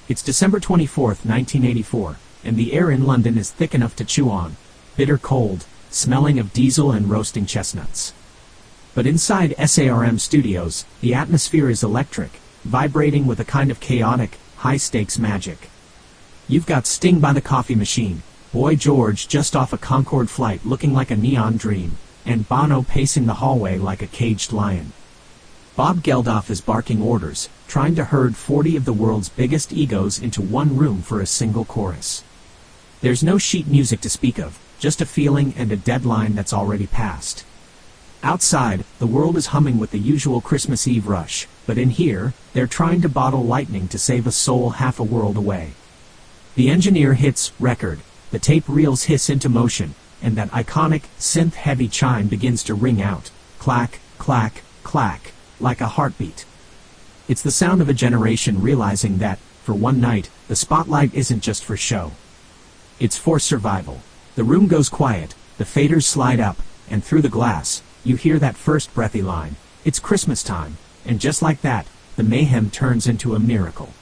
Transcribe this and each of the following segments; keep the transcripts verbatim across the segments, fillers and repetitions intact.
It's December twenty-fourth, nineteen eighty-four, and the air in London is thick enough to chew on, bitter cold, smelling of diesel and roasting chestnuts. But inside S A R M Studios, the atmosphere is electric, vibrating with a kind of chaotic, high-stakes magic. You've got Sting by the coffee machine, Boy George just off a Concorde flight looking like a neon dream, and Bono pacing the hallway like a caged lion. Bob Geldof is barking orders, trying to herd forty of the world's biggest egos into one room for a single chorus. There's no sheet music to speak of, just a feeling and a deadline that's already passed. Outside, the world is humming with the usual Christmas Eve rush, but in here, they're trying to bottle lightning to save a soul half a world away. The engineer hits record, the tape reels hiss into motion, and that iconic, synth-heavy chime begins to ring out, clack, clack, clack, like a heartbeat. It's the sound of a generation realizing that, for one night, the spotlight isn't just for show. It's for survival. The room goes quiet, the faders slide up, and through the glass, you hear that first breathy line, "It's Christmas time," and just like that, the mayhem turns into a miracle.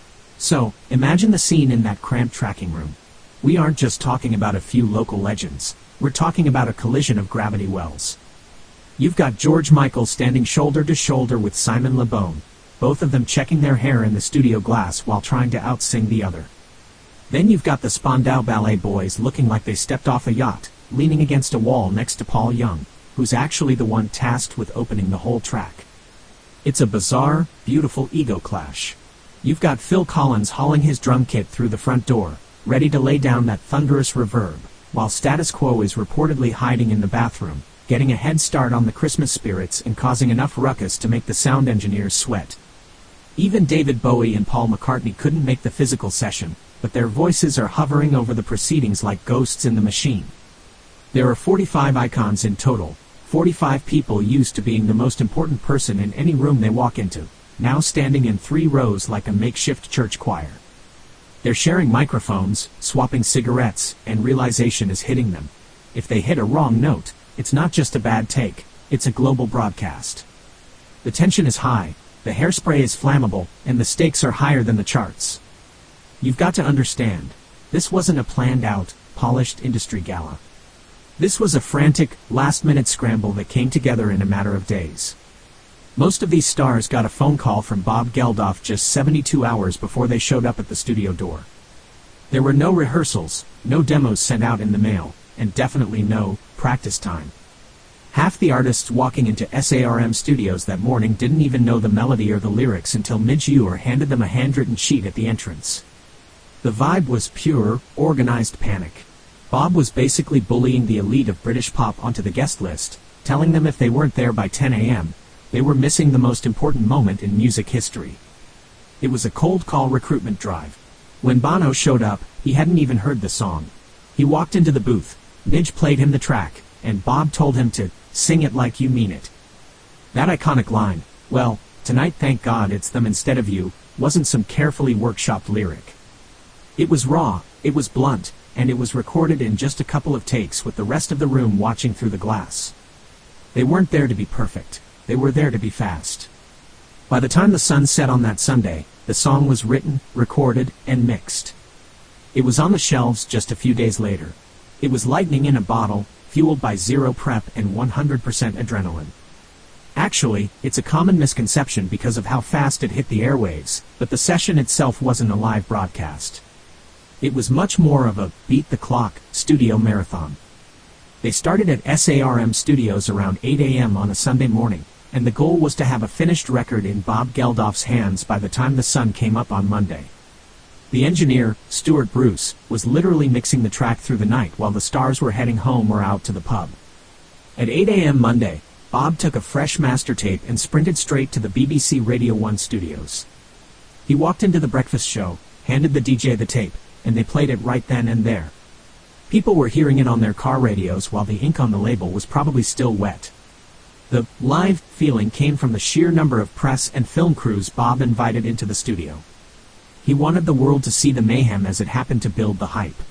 So, imagine the scene in that cramped tracking room. We aren't just talking about a few local legends, we're talking about a collision of gravity wells. You've got George Michael standing shoulder to shoulder with Simon Le Bon, both of them checking their hair in the studio glass while trying to outsing the other. Then you've got the Spandau Ballet Boys looking like they stepped off a yacht, leaning against a wall next to Paul Young, who's actually the one tasked with opening the whole track. It's a bizarre, beautiful ego clash. You've got Phil Collins hauling his drum kit through the front door, ready to lay down that thunderous reverb, while Status Quo is reportedly hiding in the bathroom, getting a head start on the Christmas spirits and causing enough ruckus to make the sound engineers sweat. Even David Bowie and Paul McCartney couldn't make the physical session, but their voices are hovering over the proceedings like ghosts in the machine. There are forty-five icons in total, forty-five people used to being the most important person in any room they walk into, now standing in three rows like a makeshift church choir. They're sharing microphones, swapping cigarettes, and realization is hitting them. If they hit a wrong note, it's not just a bad take, it's a global broadcast. The tension is high, the hairspray is flammable, and the stakes are higher than the charts. You've got to understand, this wasn't a planned-out, polished industry gala. This was a frantic, last-minute scramble that came together in a matter of days. Most of these stars got a phone call from Bob Geldof just seventy-two hours before they showed up at the studio door. There were no rehearsals, no demos sent out in the mail, and definitely no practice time. Half the artists walking into S A R M Studios that morning didn't even know the melody or the lyrics until Midge Ure handed them a handwritten sheet at the entrance. The vibe was pure, organized panic. Bob was basically bullying the elite of British pop onto the guest list, telling them if they weren't there by ten a m, they were missing the most important moment in music history. It was a cold call recruitment drive. When Bono showed up, he hadn't even heard the song. He walked into the booth, Midge played him the track, and Bob told him to sing it like you mean it. That iconic line, "Well, tonight thank God it's them instead of you," wasn't some carefully workshopped lyric. It was raw, it was blunt, and it was recorded in just a couple of takes with the rest of the room watching through the glass. They weren't there to be perfect, they were there to be fast. By the time the sun set on that Sunday, the song was written, recorded, and mixed. It was on the shelves just a few days later. It was lightning in a bottle, fueled by zero prep and one hundred percent adrenaline. Actually, it's a common misconception because of how fast it hit the airwaves, but the session itself wasn't a live broadcast. It was much more of a beat-the-clock studio marathon. They started at S A R M Studios around eight a m on a Sunday morning, and the goal was to have a finished record in Bob Geldof's hands by the time the sun came up on Monday. The engineer, Stuart Bruce, was literally mixing the track through the night while the stars were heading home or out to the pub. At eight a m Monday, Bob took a fresh master tape and sprinted straight to the B B C Radio one studios. He walked into the breakfast show, handed the D J the tape, and they played it right then and there. People were hearing it on their car radios while the ink on the label was probably still wet. The live feeling came from the sheer number of press and film crews Bob invited into the studio. He wanted the world to see the mayhem as it happened to build the hype.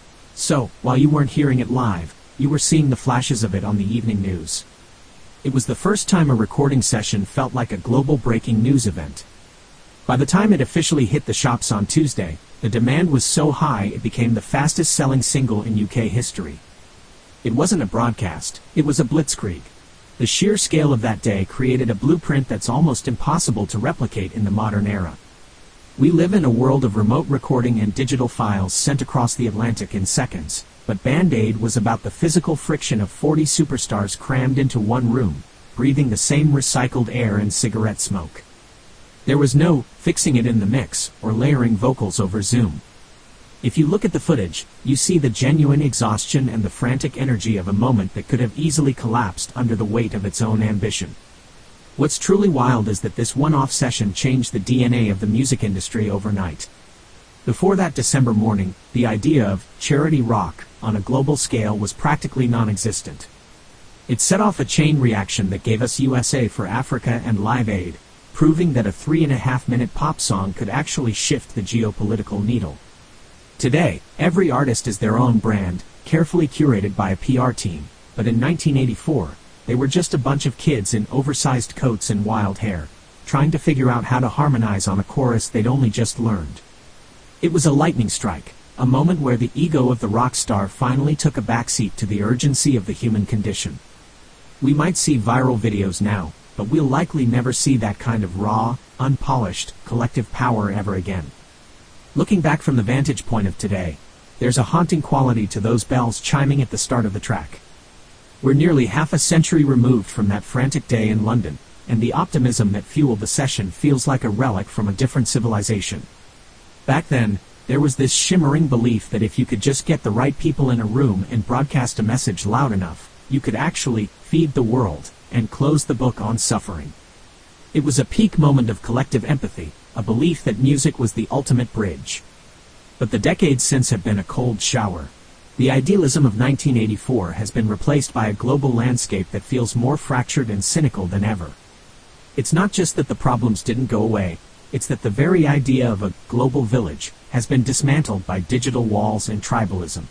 So, while you weren't hearing it live, you were seeing the flashes of it on the evening news. It was the first time a recording session felt like a global breaking news event. By the time it officially hit the shops on Tuesday, the demand was so high it became the fastest-selling single in U K history. It wasn't a broadcast, it was a blitzkrieg. The sheer scale of that day created a blueprint that's almost impossible to replicate in the modern era. We live in a world of remote recording and digital files sent across the Atlantic in seconds, but Band Aid was about the physical friction of forty superstars crammed into one room, breathing the same recycled air and cigarette smoke. There was no fixing it in the mix or layering vocals over Zoom. If you look at the footage, you see the genuine exhaustion and the frantic energy of a moment that could have easily collapsed under the weight of its own ambition. What's truly wild is that this one-off session changed the D N A of the music industry overnight. Before that December morning, the idea of charity rock on a global scale was practically non-existent. It set off a chain reaction that gave us U S A for Africa and Live Aid, proving that a three-and-a-half-minute pop song could actually shift the geopolitical needle. Today, every artist is their own brand, carefully curated by a P R team, but in nineteen eighty-four, they were just a bunch of kids in oversized coats and wild hair, trying to figure out how to harmonize on a chorus they'd only just learned. It was a lightning strike, a moment where the ego of the rock star finally took a backseat to the urgency of the human condition. We might see viral videos now, but we'll likely never see that kind of raw, unpolished, collective power ever again. Looking back from the vantage point of today, there's a haunting quality to those bells chiming at the start of the track. We're nearly half a century removed from that frantic day in London, and the optimism that fueled the session feels like a relic from a different civilization. Back then, there was this shimmering belief that if you could just get the right people in a room and broadcast a message loud enough, you could actually feed the world and close the book on suffering. It was a peak moment of collective empathy, a belief that music was the ultimate bridge. But the decades since have been a cold shower. The idealism of nineteen eighty-four has been replaced by a global landscape that feels more fractured and cynical than ever. It's not just that the problems didn't go away, it's that the very idea of a global village has been dismantled by digital walls and tribalism.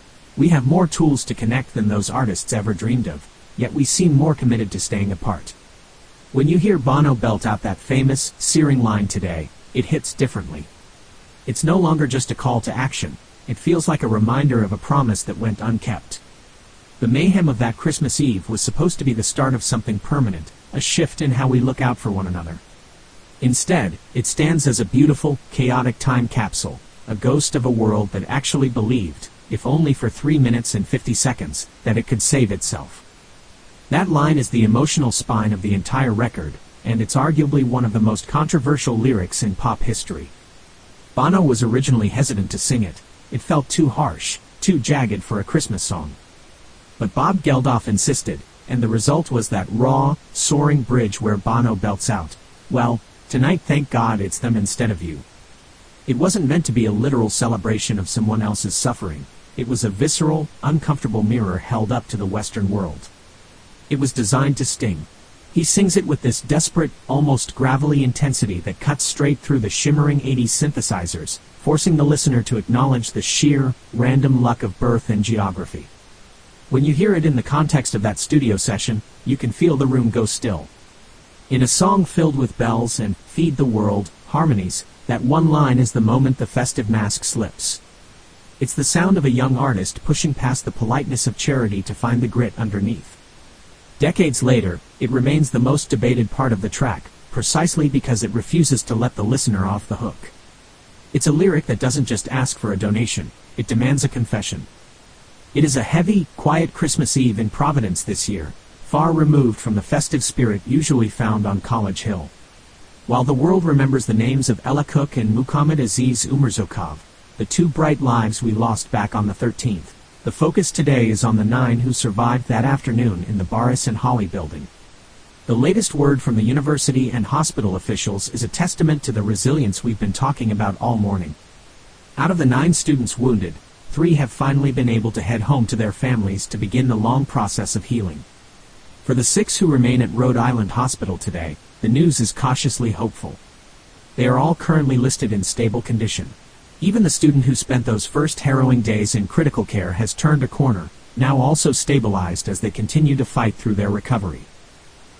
We have more tools to connect than those artists ever dreamed of, yet we seem more committed to staying apart. When you hear Bono belt out that famous, searing line today, it hits differently. It's no longer just a call to action, it feels like a reminder of a promise that went unkept. The mayhem of that Christmas Eve was supposed to be the start of something permanent, a shift in how we look out for one another. Instead, it stands as a beautiful, chaotic time capsule, a ghost of a world that actually believed, if only for three minutes and fifty seconds, that it could save itself. That line is the emotional spine of the entire record, and it's arguably one of the most controversial lyrics in pop history. Bono was originally hesitant to sing it. It felt too harsh, too jagged for a Christmas song. But Bob Geldof insisted, and the result was that raw, soaring bridge where Bono belts out, "Well, tonight thank God it's them instead of you." It wasn't meant to be a literal celebration of someone else's suffering. It was a visceral, uncomfortable mirror held up to the Western world. It was designed to sting. He sings it with this desperate, almost gravelly intensity that cuts straight through the shimmering eighties synthesizers, forcing the listener to acknowledge the sheer, random luck of birth and geography. When you hear it in the context of that studio session, you can feel the room go still. In a song filled with bells and feed the world harmonies, that one line is the moment the festive mask slips. It's the sound of a young artist pushing past the politeness of charity to find the grit underneath. Decades later, it remains the most debated part of the track, precisely because it refuses to let the listener off the hook. It's a lyric that doesn't just ask for a donation, it demands a confession. It is a heavy, quiet Christmas Eve in Providence this year, far removed from the festive spirit usually found on College Hill. While the world remembers the names of Ella Cook and Muhammad Aziz Umarzokov, the two bright lives we lost back on the thirteenth, the focus today is on the nine who survived that afternoon in the Barris and Holly building. The latest word from the university and hospital officials is a testament to the resilience we've been talking about all morning. Out of the nine students wounded, three have finally been able to head home to their families to begin the long process of healing. For the six who remain at Rhode Island Hospital today, the news is cautiously hopeful. They are all currently listed in stable condition. Even the student who spent those first harrowing days in critical care has turned a corner, now also stabilized as they continue to fight through their recovery.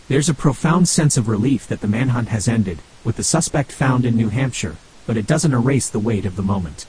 There's a profound sense of relief that the manhunt has ended, with the suspect found in New Hampshire, but it doesn't erase the weight of the moment.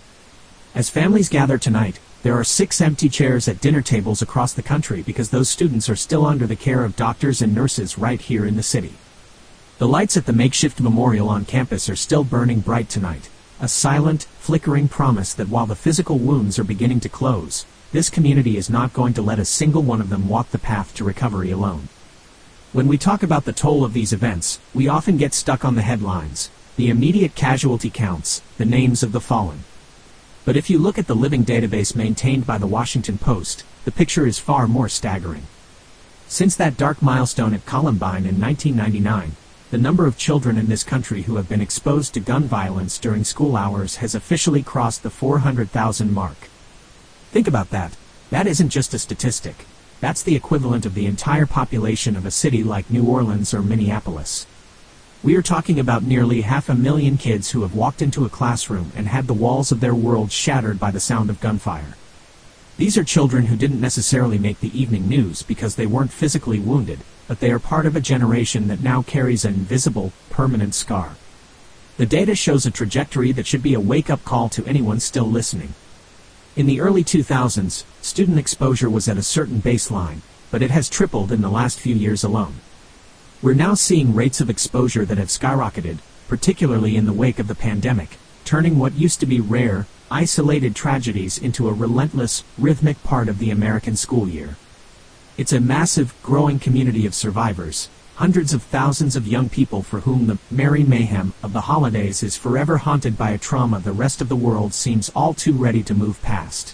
As families gather tonight, there are six empty chairs at dinner tables across the country because those students are still under the care of doctors and nurses right here in the city. The lights at the makeshift memorial on campus are still burning bright tonight, a silent, flickering promise that while the physical wounds are beginning to close, this community is not going to let a single one of them walk the path to recovery alone. When we talk about the toll of these events, we often get stuck on the headlines, the immediate casualty counts, the names of the fallen. But if you look at the living database maintained by the Washington Post, the picture is far more staggering. Since that dark milestone at Columbine in nineteen ninety-nine, the number of children in this country who have been exposed to gun violence during school hours has officially crossed the four hundred thousand mark. Think about that. That isn't just a statistic. That's the equivalent of the entire population of a city like New Orleans or Minneapolis. We are talking about nearly half a million kids who have walked into a classroom and had the walls of their world shattered by the sound of gunfire. These are children who didn't necessarily make the evening news because they weren't physically wounded, but they are part of a generation that now carries an invisible, permanent scar. The data shows a trajectory that should be a wake-up call to anyone still listening. In the early two thousands, student exposure was at a certain baseline, but it has tripled in the last few years alone. We're now seeing rates of exposure that have skyrocketed, particularly in the wake of the pandemic, turning what used to be rare, isolated tragedies into a relentless, rhythmic part of the American school year. It's a massive, growing community of survivors, hundreds of thousands of young people for whom the merry mayhem of the holidays is forever haunted by a trauma the rest of the world seems all too ready to move past.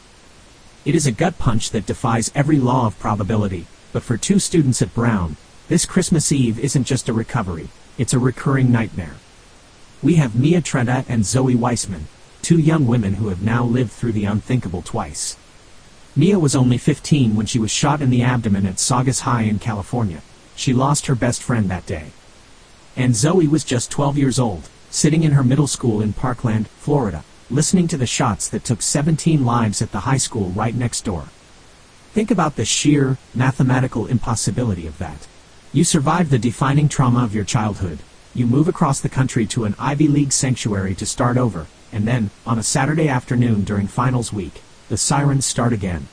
It is a gut punch that defies every law of probability, but for two students at Brown, this Christmas Eve isn't just a recovery, it's a recurring nightmare. We have Mia Trenta and Zoe Weissman, two young women who have now lived through the unthinkable twice. Mia was only fifteen when she was shot in the abdomen at Saugus High in California. She lost her best friend that day. And Zoe was just twelve years old, sitting in her middle school in Parkland, Florida, listening to the shots that took seventeen lives at the high school right next door. Think about the sheer, mathematical impossibility of that. You survive the defining trauma of your childhood. You move across the country to an Ivy League sanctuary to start over, and then, on a Saturday afternoon during finals week, the sirens start again.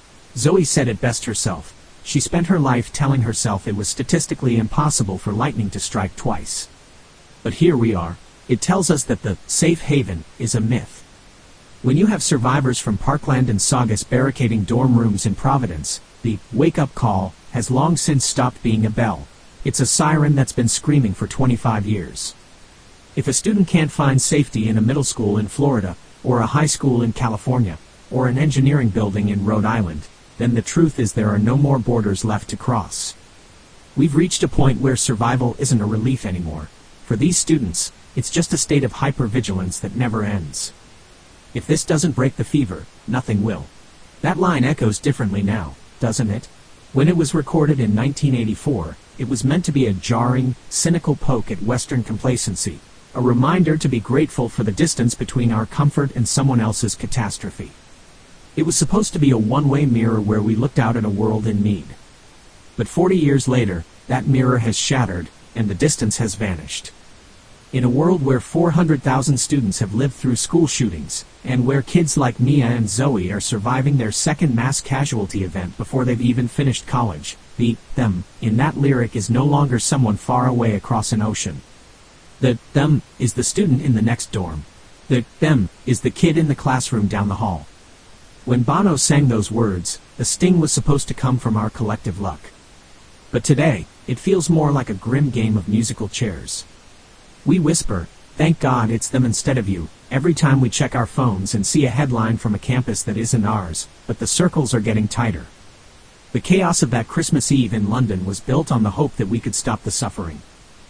Zoe said it best herself. She spent her life telling herself it was statistically impossible for lightning to strike twice. But here we are. It tells us that the safe haven is a myth. When you have survivors from Parkland and Saugus barricading dorm rooms in Providence, the wake-up call has long since stopped being a bell. It's a siren that's been screaming for twenty-five years. If a student can't find safety in a middle school in Florida, or a high school in California, or an engineering building in Rhode Island, then the truth is there are no more borders left to cross. We've reached a point where survival isn't a relief anymore. For these students, it's just a state of hypervigilance that never ends. If this doesn't break the fever, nothing will. That line echoes differently now, doesn't it? When it was recorded in nineteen eighty-four, it was meant to be a jarring, cynical poke at Western complacency, a reminder to be grateful for the distance between our comfort and someone else's catastrophe. It was supposed to be a one-way mirror where we looked out at a world in need. But forty years later, that mirror has shattered, and the distance has vanished. In a world where four hundred thousand students have lived through school shootings, and where kids like Mia and Zoe are surviving their second mass casualty event before they've even finished college, the them in that lyric is no longer someone far away across an ocean. The them is the student in the next dorm. The them is the kid in the classroom down the hall. When Bono sang those words, the sting was supposed to come from our collective luck. But today, it feels more like a grim game of musical chairs. We whisper, "Thank God it's them instead of you," every time we check our phones and see a headline from a campus that isn't ours, but the circles are getting tighter. The chaos of that Christmas Eve in London was built on the hope that we could stop the suffering.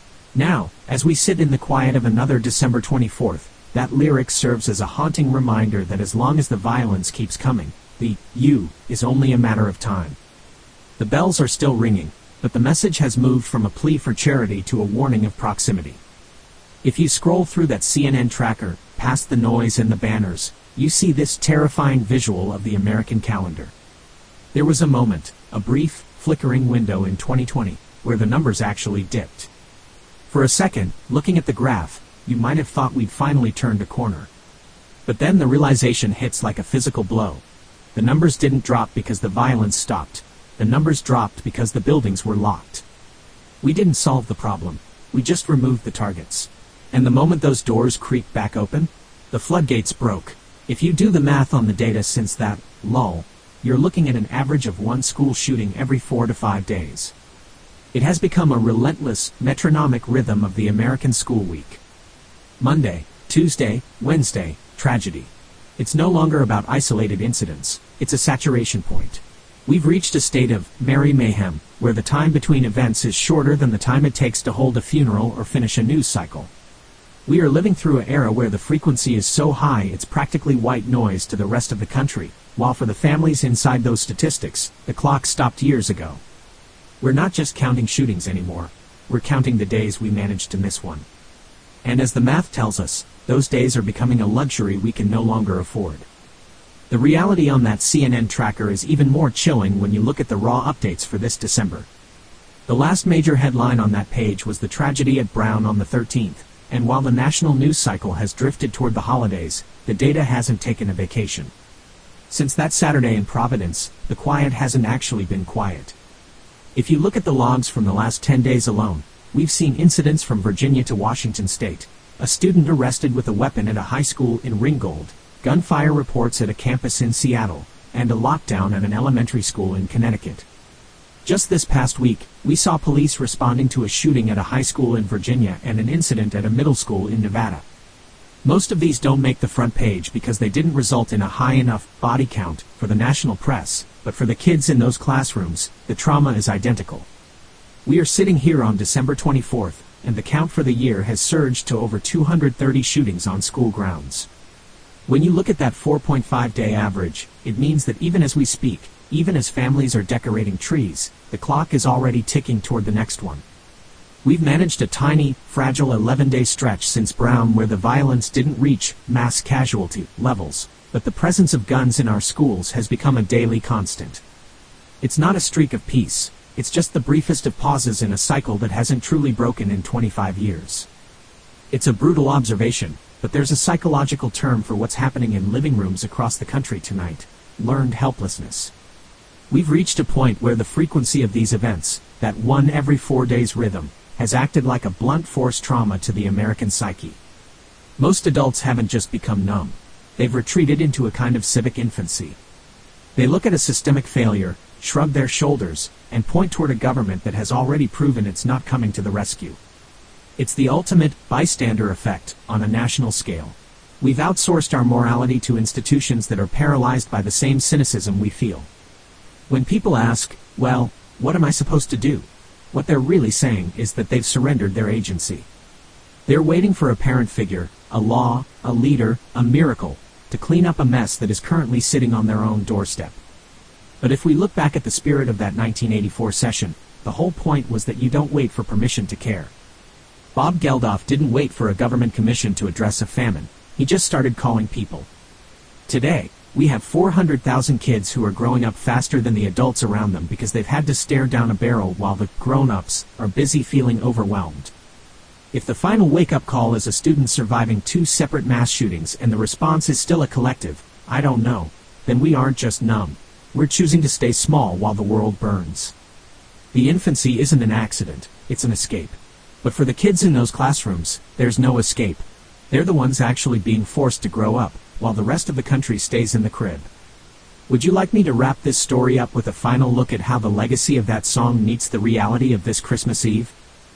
Now, as we sit in the quiet of another December twenty-fourth, that lyric serves as a haunting reminder that as long as the violence keeps coming, the you is only a matter of time. The bells are still ringing, but the message has moved from a plea for charity to a warning of proximity. If you scroll through that C N N tracker, past the noise and the banners, you see this terrifying visual of the American calendar. There was a moment, a brief, flickering window in twenty twenty, where the numbers actually dipped. For a second, looking at the graph, you might have thought we'd finally turned a corner. But then the realization hits like a physical blow. The numbers didn't drop because the violence stopped. The numbers dropped because the buildings were locked. We didn't solve the problem. We just removed the targets. And the moment those doors creaked back open, the floodgates broke. If you do the math on the data since that lull, you're looking at an average of one school shooting every four to five days. It has become a relentless, metronomic rhythm of the American school week. Monday, Tuesday, Wednesday, tragedy. It's no longer about isolated incidents, it's a saturation point. We've reached a state of merry mayhem, where the time between events is shorter than the time it takes to hold a funeral or finish a news cycle. We are living through an era where the frequency is so high it's practically white noise to the rest of the country, while for the families inside those statistics, the clock stopped years ago. We're not just counting shootings anymore, we're counting the days we managed to miss one. And as the math tells us, those days are becoming a luxury we can no longer afford. The reality on that C N N tracker is even more chilling when you look at the raw updates for this December. The last major headline on that page was the tragedy at Brown on the thirteenth, and while the national news cycle has drifted toward the holidays, the data hasn't taken a vacation. Since that Saturday in Providence, the quiet hasn't actually been quiet. If you look at the logs from the last ten days alone, we've seen incidents from Virginia to Washington State, a student arrested with a weapon at a high school in Ringgold, gunfire reports at a campus in Seattle, and a lockdown at an elementary school in Connecticut. Just this past week, we saw police responding to a shooting at a high school in Virginia and an incident at a middle school in Nevada. Most of these don't make the front page because they didn't result in a high enough body count for the national press, but for the kids in those classrooms, the trauma is identical. We are sitting here on December twenty-fourth, and the count for the year has surged to over two hundred thirty shootings on school grounds. When you look at that four point five day average, it means that even as we speak, even as families are decorating trees, the clock is already ticking toward the next one. We've managed a tiny, fragile eleven day stretch since Brown where the violence didn't reach mass casualty levels, but the presence of guns in our schools has become a daily constant. It's not a streak of peace, it's just the briefest of pauses in a cycle that hasn't truly broken in twenty-five years. It's a brutal observation, but there's a psychological term for what's happening in living rooms across the country tonight: learned helplessness. We've reached a point where the frequency of these events, that one every four days rhythm, has acted like a blunt force trauma to the American psyche. Most adults haven't just become numb. They've retreated into a kind of civic infancy. They look at a systemic failure, shrug their shoulders, and point toward a government that has already proven it's not coming to the rescue. It's the ultimate bystander effect on a national scale. We've outsourced our morality to institutions that are paralyzed by the same cynicism we feel. When people ask, well, what am I supposed to do? What they're really saying is that they've surrendered their agency. They're waiting for a parent figure, a law, a leader, a miracle, to clean up a mess that is currently sitting on their own doorstep. But if we look back at the spirit of that nineteen eighty-four session, the whole point was that you don't wait for permission to care. Bob Geldof didn't wait for a government commission to address a famine. He just started calling people. Today, we have four hundred thousand kids who are growing up faster than the adults around them because they've had to stare down a barrel while the grown-ups are busy feeling overwhelmed. If the final wake-up call is a student surviving two separate mass shootings and the response is still a collective, I don't know, then we aren't just numb. We're choosing to stay small while the world burns. The infancy isn't an accident, it's an escape. But for the kids in those classrooms, there's no escape. They're the ones actually being forced to grow up, while the rest of the country stays in the crib. Would you like me to wrap this story up with a final look at how the legacy of that song meets the reality of this Christmas Eve?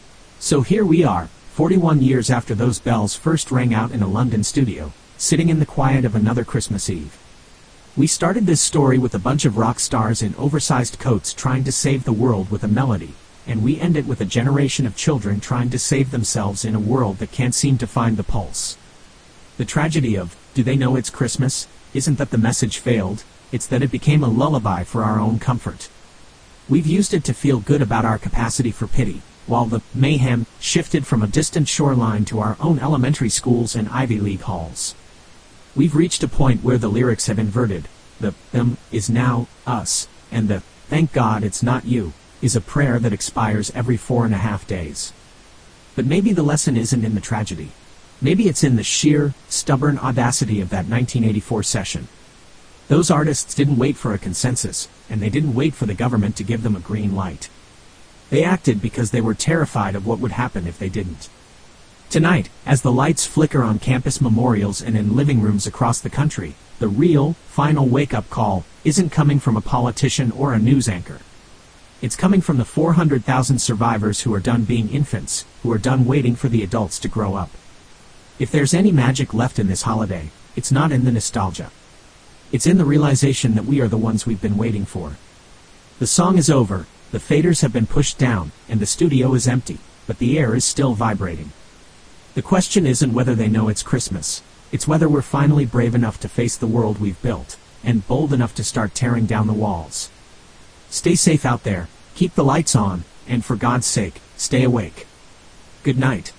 So here we are, forty-one years after those bells first rang out in a London studio, sitting in the quiet of another Christmas Eve. We started this story with a bunch of rock stars in oversized coats trying to save the world with a melody, and we end it with a generation of children trying to save themselves in a world that can't seem to find the pulse. The tragedy of, do they know it's Christmas, isn't that the message failed, it's that it became a lullaby for our own comfort. We've used it to feel good about our capacity for pity, while the mayhem shifted from a distant shoreline to our own elementary schools and Ivy League halls. We've reached a point where the lyrics have inverted. The them is now us, and the thank God it's not you is a prayer that expires every four and a half days. But maybe the lesson isn't in the tragedy. Maybe it's in the sheer, stubborn audacity of that nineteen eighty-four session. Those artists didn't wait for a consensus, and they didn't wait for the government to give them a green light. They acted because they were terrified of what would happen if they didn't. Tonight, as the lights flicker on campus memorials and in living rooms across the country, the real, final wake-up call isn't coming from a politician or a news anchor. It's coming from the four hundred thousand survivors who are done being infants, who are done waiting for the adults to grow up. If there's any magic left in this holiday, it's not in the nostalgia. It's in the realization that we are the ones we've been waiting for. The song is over, the faders have been pushed down, and the studio is empty, but the air is still vibrating. The question isn't whether they know it's Christmas. It's whether we're finally brave enough to face the world we've built, and bold enough to start tearing down the walls. Stay safe out there, keep the lights on, and for God's sake, stay awake. Good night.